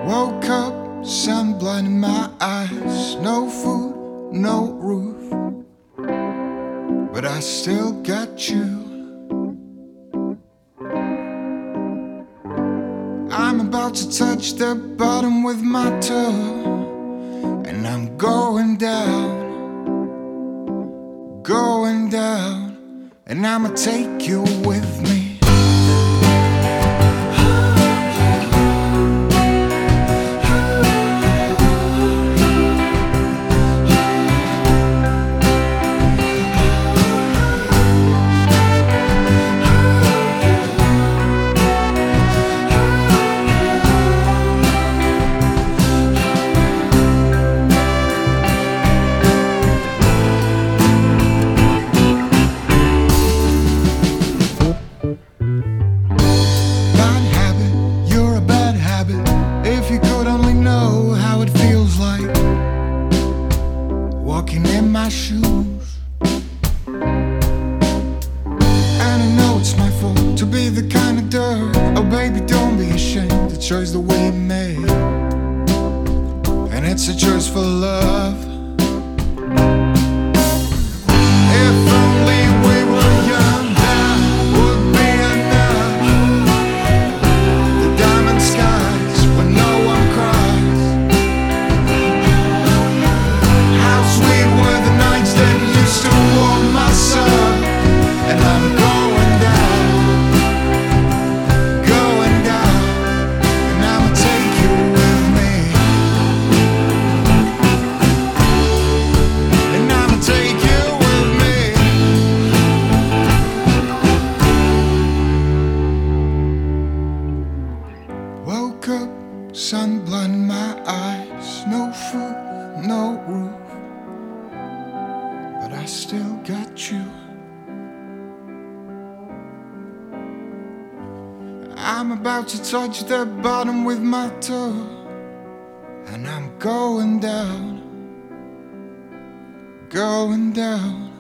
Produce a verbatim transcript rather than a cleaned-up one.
Woke up, sun blinding my eyes. No food, no roof, but I still got you. I'm about to touch the bottom with my toe, and I'm going down, going down, and I'ma take you with me. Walking in my shoes, and I know it's my fault to be the kind of dirt. Oh baby, don't be ashamed. The choice that we made, and it's a choice for love. If only we were young, that would be enough. The diamond skies when no one cries. How sweet were the nights that used to warm my soul. And I'm going down, going down, and I'ma take you with me. And I'ma take you with me. Woke up, sun blinding my eyes. No food, no roof, but I still got you. I'm about to touch the bottom with my toe, and I'm going down, going down.